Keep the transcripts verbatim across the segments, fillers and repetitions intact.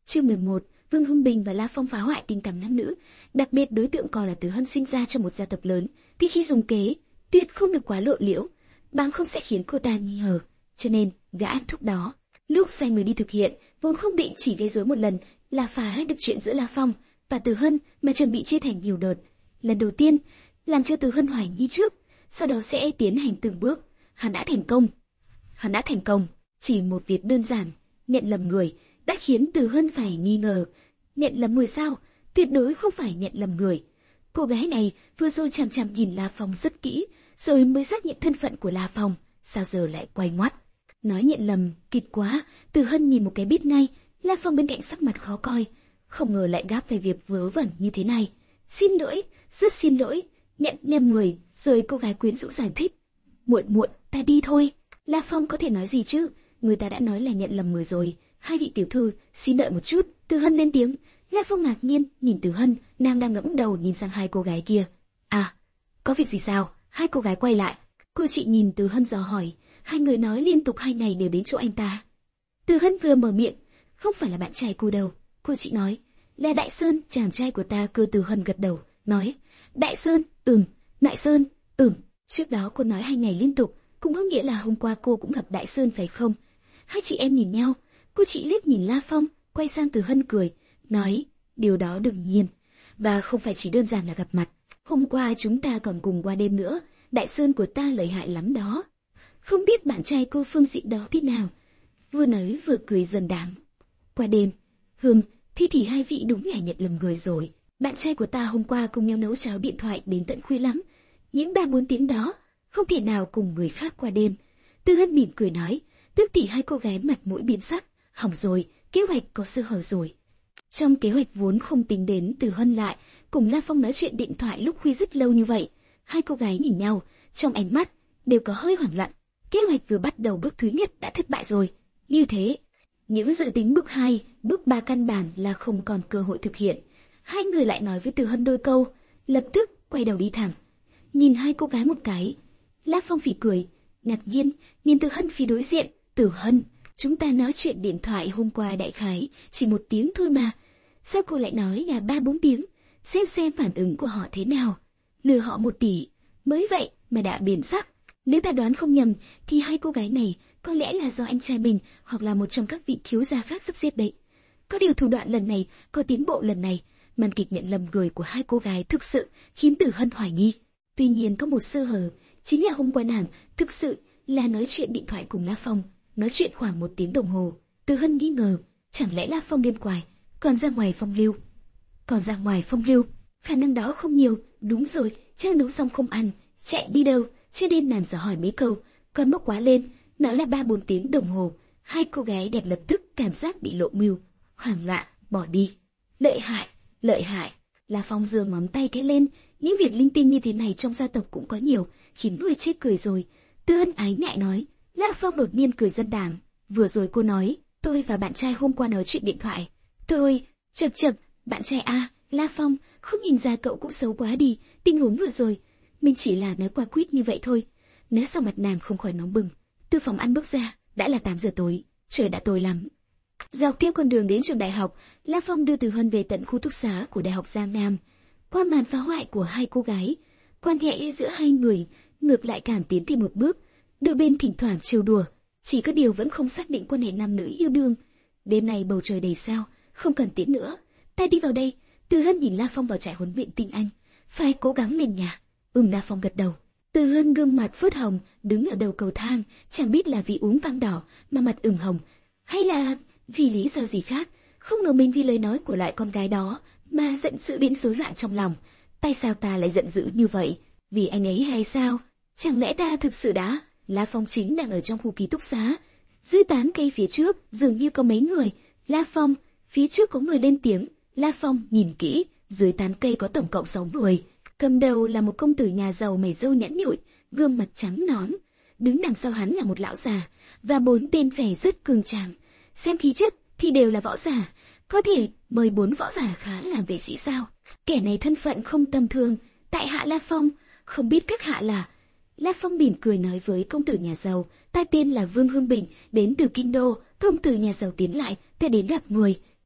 Chương mười một, Vương Hưng Bình và La Phong phá hoại tình cảm nam nữ, đặc biệt đối tượng còn là Từ Hân sinh ra trong một gia tộc lớn, thì khi dùng kế, tuyệt không được quá lộ liễu, bằng không sẽ khiến cô ta nghi ngờ. Cho nên, gã ăn thúc đó, lúc sai người đi thực hiện, vốn không định chỉ gây rối một lần, là phá được chuyện giữa La Phong và Từ Hân mà chuẩn bị chia thành nhiều đợt. Lần đầu tiên, làm cho Từ Hân hoài nghi trước, sau đó sẽ tiến hành từng bước. Hắn đã thành công. Hắn đã thành công. Chỉ một việc đơn giản, nhận lầm người, đã khiến Từ Hân phải nghi ngờ. Nhận lầm người sao? Tuyệt đối không phải nhận lầm người. Cô gái này vừa rồi chằm chằm nhìn La Phong rất kỹ, rồi mới xác nhận thân phận của La Phong. Sao giờ lại quay ngoắt? Nói nhận lầm, kịch quá. Từ Hân nhìn một cái biết ngay. La Phong bên cạnh sắc mặt khó coi, không ngờ lại gáp về việc vớ vẩn như thế này. Xin lỗi, rất xin lỗi. Nhận nhầm người, rồi cô gái quyến rũ giải thích. Muộn muộn, ta đi thôi. La Phong có thể nói gì chứ? Người ta đã nói là nhận lầm người rồi. Hai vị tiểu thư, xin đợi một chút. Từ Hân lên tiếng. La Phong ngạc nhiên nhìn Từ Hân, nàng đang ngẫm đầu nhìn sang hai cô gái kia. À, có việc gì sao? Hai cô gái quay lại. Cô chị nhìn Từ Hân dò hỏi. Hai người nói liên tục hai ngày đều đến chỗ anh ta. Từ Hân vừa mở miệng, không phải là bạn trai cô đâu. Cô chị nói, là Đại Sơn, chàng trai của ta. Cơ Từ Hân gật đầu, nói, Đại Sơn, ừm, Đại Sơn, ừm. Trước đó cô nói hai ngày liên tục, cũng có nghĩa là hôm qua cô cũng gặp Đại Sơn phải không? Hai chị em nhìn nhau, cô chị liếc nhìn La Phong, quay sang Từ Hân cười, nói, điều đó đương nhiên, và không phải chỉ đơn giản là gặp mặt. Hôm qua chúng ta còn cùng qua đêm nữa, Đại Sơn của ta lợi hại lắm đó. Không biết bạn trai cô phương diện đó thế nào? Vừa nói vừa cười dần đáng. Qua đêm, hừm, thì thì hai vị đúng là nhận lầm người rồi. Bạn trai của ta hôm qua cùng nhau nấu cháo điện thoại đến tận khuya lắm. Những ba bốn tiếng đó, không thể nào cùng người khác qua đêm. Tư Hân mỉm cười nói, tức thì hai cô gái mặt mũi biến sắc. Hỏng rồi, kế hoạch có sơ hở rồi. Trong kế hoạch vốn không tính đến Từ Hân lại, cùng La Phong nói chuyện điện thoại lúc khuya rất lâu như vậy. Hai cô gái nhìn nhau, trong ánh mắt, đều có hơi hoảng loạn. Kế hoạch vừa bắt đầu bước thứ nhất đã thất bại rồi. Như thế, những dự tính bước hai, bước ba căn bản là không còn cơ hội thực hiện. Hai người lại nói với Từ Hân đôi câu, lập tức quay đầu đi thẳng. Nhìn hai cô gái một cái, La Phong phỉ cười, ngạc nhiên, nhìn Từ Hân phía đối diện. Từ Hân, chúng ta nói chuyện điện thoại hôm qua đại khái, chỉ một tiếng thôi mà. Sao cô lại nói là ba bốn tiếng? Xem xem phản ứng của họ thế nào. Lừa họ một tỷ, mới vậy mà đã biến sắc. Nếu ta đoán không nhầm, thì hai cô gái này có lẽ là do anh trai mình hoặc là một trong các vị thiếu gia khác sắp xếp đấy. Có điều thủ đoạn lần này, có tiến bộ lần này, màn kịch nhận lầm người của hai cô gái thực sự khiến Từ Hân hoài nghi. Tuy nhiên có một sơ hở, chính là hôm qua nàng thực sự là nói chuyện điện thoại cùng La Phong, nói chuyện khoảng một tiếng đồng hồ. Từ Hân nghi ngờ, chẳng lẽ La Phong đêm quài, còn ra ngoài phong lưu? Còn ra ngoài phong lưu, khả năng đó không nhiều. Đúng rồi, chắc nấu xong không ăn, chạy đi đâu? Cho nên nàng dò hỏi mấy câu, còn bốc quá lên, nói là ba bốn tiếng đồng hồ. Hai cô gái đẹp lập tức cảm giác bị lộ mưu, hoảng loạn, bỏ đi. Lợi hại, lợi hại. La Phong giương ngón tay cái lên, những việc linh tinh như thế này trong gia tộc cũng có nhiều, khiến người chết cười rồi. Tư Hân ái ngại nói. La Phong đột nhiên cười dân đảng. Vừa rồi cô nói, tôi và bạn trai hôm qua nói chuyện điện thoại. Tôi, chật chật, bạn trai a, La Phong, không nhìn ra cậu cũng xấu quá đi, tình huống vừa rồi. Mình chỉ là nói qua quýt như vậy thôi. Nói sao mặt nàng không khỏi nóng bừng. Từ phòng ăn bước ra, đã là tám giờ tối, trời đã tối lắm. Dọc theo con đường đến trường đại học, La Phong đưa Từ Hân về tận khu túc xá của Đại học Giang Nam. Qua màn phá hoại của hai cô gái, quan hệ giữa hai người ngược lại càng tiến thêm một bước. Đôi bên thỉnh thoảng trêu đùa, chỉ có điều vẫn không xác định quan hệ nam nữ yêu đương. Đêm nay bầu trời đầy sao, không cần tiễn nữa. Ta đi vào đây. Từ Hân nhìn La Phong vào trại huấn luyện tinh anh. Phải cố gắng lên nhà. Ừm, La Phong gật đầu. Từ Hân gương mặt phớt hồng, đứng ở đầu cầu thang, chẳng biết là vì uống vang đỏ mà mặt ửng hồng, hay là vì lý do gì khác. Không ngờ mình vì lời nói của lại con gái đó mà giận sự biến rối loạn trong lòng. Tại sao ta lại giận dữ như vậy? Vì anh ấy hay sao? Chẳng lẽ ta thực sự đã? La Phong chính đang ở trong khu ký túc xá, dưới tán cây phía trước dường như có mấy người. La Phong, phía trước có người lên tiếng. La Phong nhìn kỹ, dưới tán cây có tổng cộng sáu người. Cầm đầu là một công tử nhà giàu mày râu nhẵn nhụi, gương mặt trắng nõn. Đứng đằng sau hắn là một lão già và bốn tên vẻ rất cường tráng. Xem khí chất thì đều là võ giả, có thể mời bốn võ giả khá làm vệ sĩ sao? Kẻ này thân phận không tầm thường. Tại hạ La Phong, không biết các hạ là? La Phong mỉm cười nói với công tử nhà giàu, ta tên là Vương Hưng Bình, đến từ Kinh Đô. Công tử nhà giàu tiến lại, ta đến gặp người.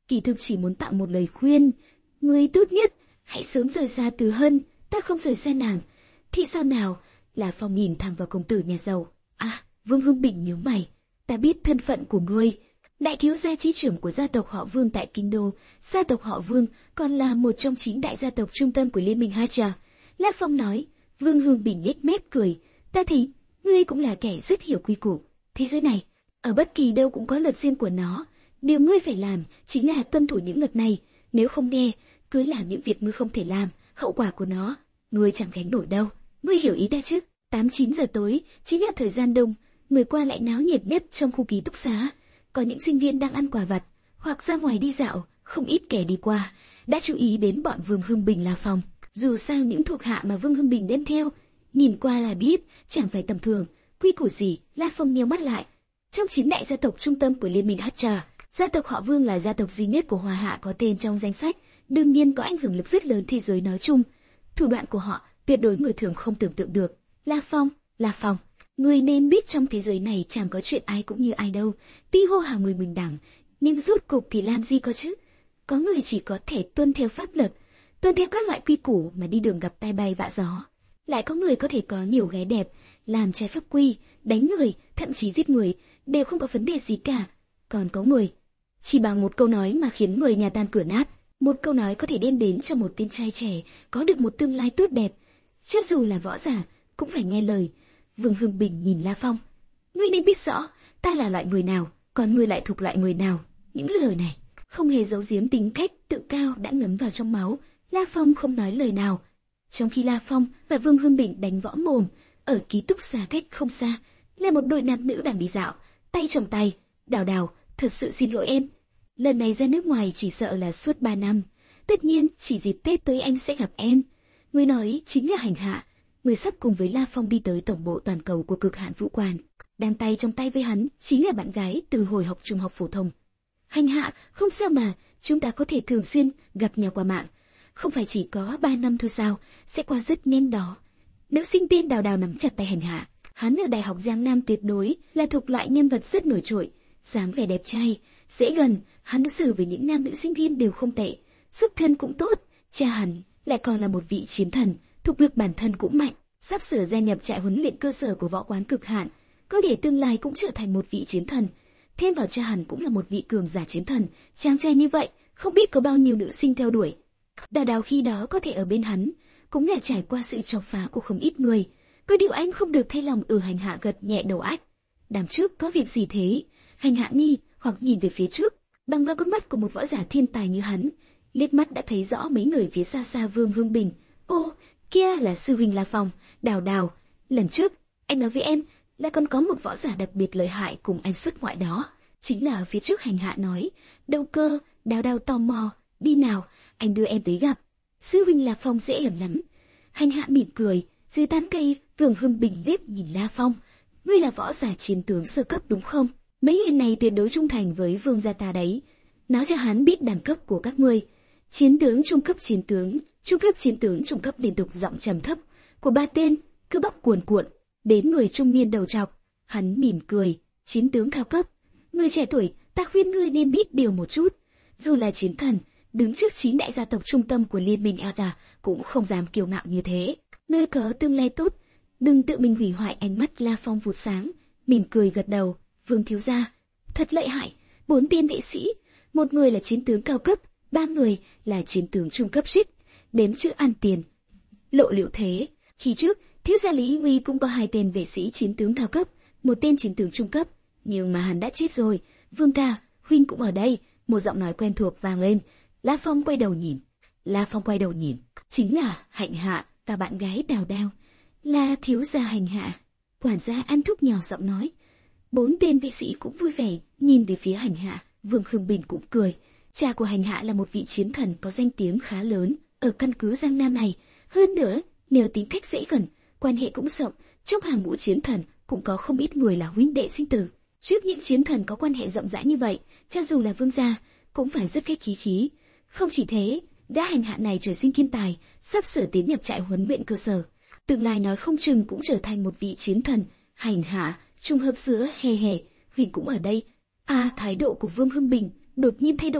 kỳ thực chỉ muốn tặng một lời khuyên. Ngươi tốt nhất, hãy sớm rời xa Từ Hân, ta không rời xa nàng. Thì sao nào? La Phong nhìn thẳng vào công tử nhà giàu. À, Vương Hưng Bình nhíu mày. Ta biết thân phận của ngươi. Đại thiếu gia chí trưởng của gia tộc họ Vương tại Kinh Đô, gia tộc họ Vương còn là một trong chín đại gia tộc trung tâm của Liên minh Hacha. La Phong nói. Vương Hưng Bình nhếch mép cười. Ta thấy, ngươi cũng là kẻ rất hiểu quy củ. Thế giới này, ở bất kỳ đâu cũng có luật riêng của nó. Điều ngươi phải làm chính là tuân thủ những luật này. Nếu không nghe, cứ làm những việc ngươi không thể làm, hậu quả của nó, ngươi chẳng gánh nổi đâu. Ngươi hiểu ý ta chứ? Tám chín giờ tối chính là thời gian đông, người qua lại náo nhiệt nhất trong khu ký túc xá. Có những sinh viên đang ăn quà vặt hoặc ra ngoài đi dạo, không ít kẻ đi qua đã chú ý đến bọn Vương Hưng Bình La Phong. Dù sao những thuộc hạ mà Vương Hưng Bình đem theo, nhìn qua là biết chẳng phải tầm thường. Quy củ gì? La Phong nheo mắt lại. Trong chín đại gia tộc trung tâm của Liên minh Hacha, gia tộc họ Vương là gia tộc duy nhất của Hoa Hạ có tên trong danh sách, đương nhiên có ảnh hưởng lực rất lớn thế giới nói chung. Thủ đoạn của họ tuyệt đối người thường không tưởng tượng được. La Phong, La Phong, người nên biết trong thế giới này chẳng có chuyện ai cũng như ai đâu. Tuy hô hào người bình đẳng, nhưng rốt cục thì làm gì có chứ? Có người chỉ có thể tuân theo pháp luật, tuân theo các loại quy củ mà đi đường gặp tai bay vạ gió. Lại có người có thể có nhiều gái đẹp, làm trái pháp quy, đánh người, thậm chí giết người, đều không có vấn đề gì cả. Còn có người, chỉ bằng một câu nói mà khiến người nhà tan cửa nát. Một câu nói có thể đem đến cho một tên trai trẻ có được một tương lai tốt đẹp. Cho dù là võ giả, cũng phải nghe lời. Vương Hưng Bình nhìn La Phong. Ngươi nên biết rõ, ta là loại người nào, còn ngươi lại thuộc loại người nào. Những lời này, không hề giấu giếm tính cách tự cao đã ngấm vào trong máu. La Phong không nói lời nào. Trong khi La Phong và Vương Hưng Bình đánh võ mồm, ở ký túc xá cách không xa, là một đội nam nữ đang đi dạo, tay trong tay. Đào Đào, thật sự xin lỗi em. Lần này ra nước ngoài chỉ sợ là suốt ba năm. Tất nhiên, chỉ dịp Tết tới anh sẽ gặp em. Người nói chính là Hành Hạ, người sắp cùng với La Phong đi tới tổng bộ toàn cầu của Cực Hạn Vũ Quan. Đang tay trong tay với hắn chính là bạn gái từ hồi học trung học phổ thông. Hành Hạ, không sao mà, chúng ta có thể thường xuyên gặp nhau qua mạng. Không phải chỉ có ba năm thôi sao, sẽ qua rất nhanh đó. Nữ sinh tên Đào Đào nắm chặt tay Hành Hạ. Hắn ở Đại học Giang Nam tuyệt đối là thuộc loại nhân vật rất nổi trội, dáng vẻ đẹp trai, dễ gần. Hắn đối xử với những nam nữ sinh viên đều không tệ, xuất thân cũng tốt. Cha hắn lại còn là một vị chiến thần, thực lực bản thân cũng mạnh, sắp sửa gia nhập trại huấn luyện cơ sở của võ quán Cực Hạn, có thể tương lai cũng trở thành một vị chiến thần. Thêm vào cha hắn cũng là một vị cường giả chiến thần, chàng trai như vậy, không biết có bao nhiêu nữ sinh theo đuổi. Đào Đào khi đó có thể ở bên hắn, cũng là trải qua sự chọc phá của không ít người. Có điều anh không được thay lòng. Ừ, Hành Hạ gật nhẹ đầu ách. Đằng trước có việc gì thế? Hành Hạ nghi hoặc nhìn về phía trước, bằng vào con mắt của một võ giả thiên tài như hắn, liếc mắt đã thấy rõ mấy người phía xa xa Vương Hưng Bình. Ô, kia là sư huynh La Phong. Đào Đào, lần trước anh nói với em là còn có một võ giả đặc biệt lợi hại cùng anh xuất ngoại đó, chính là ở phía trước. Hành Hạ nói. Đâu cơ? Đào Đào tò mò. Đi nào, anh đưa em tới gặp. Sư huynh La Phong dễ ẩn lắm. Hành Hạ mỉm cười. Dưới tán cây, Vương Hưng Bình liếc nhìn La Phong. Ngươi là võ giả chiến tướng sơ cấp đúng không? Mấy người này tuyệt đối trung thành với Vương gia ta đấy. Nói cho hắn biết đẳng cấp của các ngươi. Chiến tướng, trung cấp chiến tướng, trung cấp chiến tướng, trung cấp, liên tục giọng trầm thấp của ba tên cứ bóc cuồn cuộn đến người trung niên đầu trọc. Hắn mỉm cười. Chiến tướng cao cấp. Người trẻ tuổi, ta khuyên ngươi nên biết điều một chút. Dù là chiến thần, đứng trước chín đại gia tộc trung tâm của Liên minh Elta cũng không dám kiêu ngạo như thế. Nơi có tương lai tốt, đừng tự mình hủy hoại. Ánh mắt La Phong vụt sáng, mỉm cười gật đầu. Vương thiếu gia, thật lợi hại. Bốn tên vệ sĩ, một người là chiến tướng cao cấp, ba người là chiến tướng trung cấp trích, đếm chữ ăn tiền. Lộ liễu thế, khi trước thiếu gia Lý Huy cũng có hai tên vệ sĩ chiến tướng cao cấp, một tên chiến tướng trung cấp, nhưng mà hắn đã chết rồi. Vương ca, huynh cũng ở đây. Một giọng nói quen thuộc vang lên. La Phong quay đầu nhìn. La Phong quay đầu nhìn, chính là Hành Hạ và bạn gái Đào Đào. Là thiếu gia Hành Hạ. Quản gia ăn thuốc nhỏ giọng nói. Bốn tên vệ sĩ cũng vui vẻ nhìn về phía Hành Hạ. Vương Hưng Bình cũng cười. Cha của Hành Hạ là một vị chiến thần có danh tiếng khá lớn ở căn cứ Giang Nam này. Hơn nữa, nhờ tính cách dễ gần, quan hệ cũng rộng, trong hàng ngũ chiến thần cũng có không ít người là huynh đệ sinh tử. Trước những chiến thần có quan hệ rộng rãi như vậy, cho dù là vương gia cũng phải rất khách khí khí. Không chỉ thế, đã Hành Hạ này trời sinh thiên tài, sắp sửa tiến nhập trại huấn luyện cơ sở, tương lai nói không chừng cũng trở thành một vị chiến thần. Hành Hạ, trùng hợp giữa hề hề, huynh cũng ở đây. À, thái độ của Vương Hưng Bình đột nhiên thay đổi,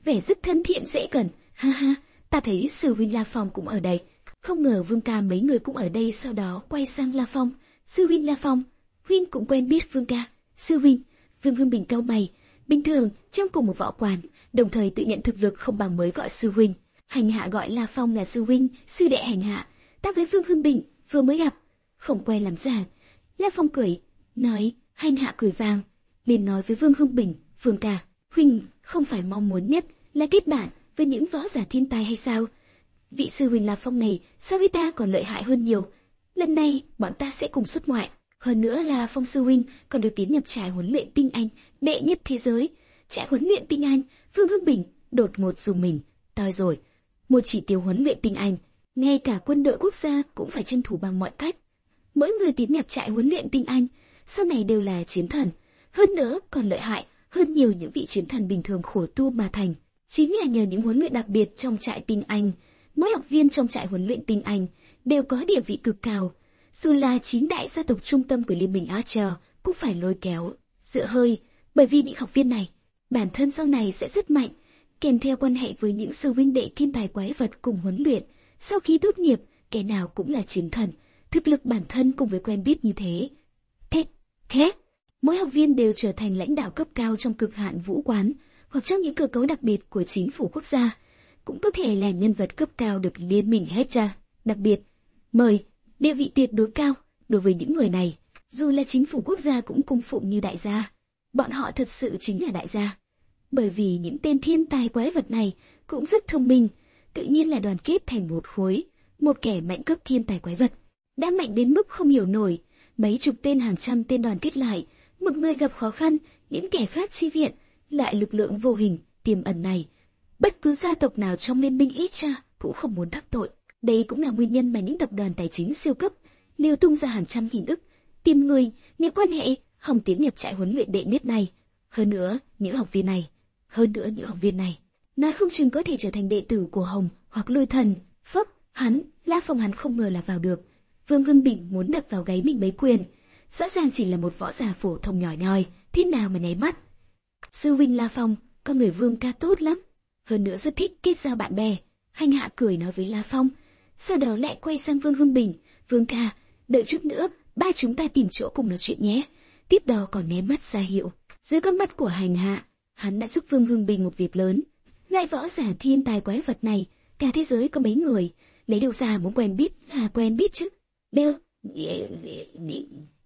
vẻ rất thân thiện dễ gần. Ha ha, ta thấy sư huynh La Phong cũng ở đây. Không ngờ Vương ca mấy người cũng ở đây. Sau đó quay sang La Phong. Sư huynh La Phong, huynh cũng quen biết Vương ca. Sư huynh, Vương Hưng Bình cau mày. Bình thường trong cùng một võ quán, đồng thời tự nhận thực lực không bằng mới gọi sư huynh. Hành hạ gọi La Phong là sư huynh, sư đệ hành hạ. Ta với Vương Hưng Bình vừa mới gặp, không quen làm giả. La Phong cười, nói. Hành hạ cười vang, liền nói với Vương Hưng Bình, Vương ca, huynh không phải mong muốn nhất là kết bạn với những võ giả thiên tài hay sao? Vị sư huynh La Phong này so với ta còn lợi hại hơn nhiều. Lần này bọn ta sẽ cùng xuất ngoại. Hơn nữa là Phong sư huynh còn được tiến nhập trại huấn luyện tinh anh đệ nhất thế giới. Trại huấn luyện tinh anh. Vương Hưng Bình đột ngột dùng mình. Toi rồi, một chỉ tiêu huấn luyện tinh anh, ngay cả quân đội quốc gia cũng phải tranh thủ bằng mọi cách. Mỗi người tiến nhập trại huấn luyện tinh anh sau này đều là chiến thần, hơn nữa còn lợi hại hơn nhiều những vị chiến thần bình thường khổ tu mà thành. Chính là nhờ những huấn luyện đặc biệt trong trại tinh anh, mỗi học viên trong trại huấn luyện tinh anh đều có địa vị cực cao. Dù là chín đại gia tộc trung tâm của Liên minh Archer cũng phải lôi kéo, dựa hơi, bởi vì những học viên này bản thân sau này sẽ rất mạnh, kèm theo quan hệ với những sư huynh đệ thiên tài quái vật cùng huấn luyện. Sau khi tốt nghiệp, kẻ nào cũng là chiến thần, thực lực bản thân cùng với quen biết như thế. Thế, thế, mỗi học viên đều trở thành lãnh đạo cấp cao trong cực hạn vũ quán, hoặc trong những cơ cấu đặc biệt của chính phủ quốc gia, cũng có thể là nhân vật cấp cao được liên minh hết ra. Đặc biệt, mời, địa vị tuyệt đối cao, đối với những người này, dù là chính phủ quốc gia cũng cung phụng như đại gia. Bọn họ thật sự chính là đại gia. Bởi vì những tên thiên tài quái vật này cũng rất thông minh, tự nhiên là đoàn kết thành một khối, một kẻ mạnh cấp thiên tài quái vật. Đã mạnh đến mức không hiểu nổi, mấy chục tên hàng trăm tên đoàn kết lại, một người gặp khó khăn, những kẻ khác chi viện, lại lực lượng vô hình, tiềm ẩn này. Bất cứ gia tộc nào trong liên minh ít ra cũng không muốn đắc tội. Đây cũng là nguyên nhân mà những tập đoàn tài chính siêu cấp liều tung ra hàng trăm nghìn ức, tìm người, những quan hệ, hòng tiến nhập trại huấn luyện đệ nhất này. Hơn nữa, những học viên này, hơn nữa những học viên này, nói không chừng có thể trở thành đệ tử của Hồng hoặc Lôi Thần. Phốc, hắn, La Phong hắn không ngờ là vào được. Vương Hưng Bình muốn đập vào gáy mình mấy quyền. Rõ ràng chỉ là một võ giả phổ thông nhỏ nhoi, thế nào mà nháy mắt. Sư huynh La Phong, con người Vương ca tốt lắm, hơn nữa rất thích kết giao bạn bè. Hành hạ cười nói với La Phong, sau đó lại quay sang Vương Hưng Bình, Vương ca, đợi chút nữa, ba chúng ta tìm chỗ cùng nói chuyện nhé. Tiếp đó còn ném mắt ra hiệu. Dưới con mắt của hành hạ, hắn đã giúp Vương Hưng Bình một việc lớn. Loại võ giả thiên tài quái vật này, cả thế giới có mấy người, lấy đâu ra muốn quen biết là quen biết chứ. Bêu,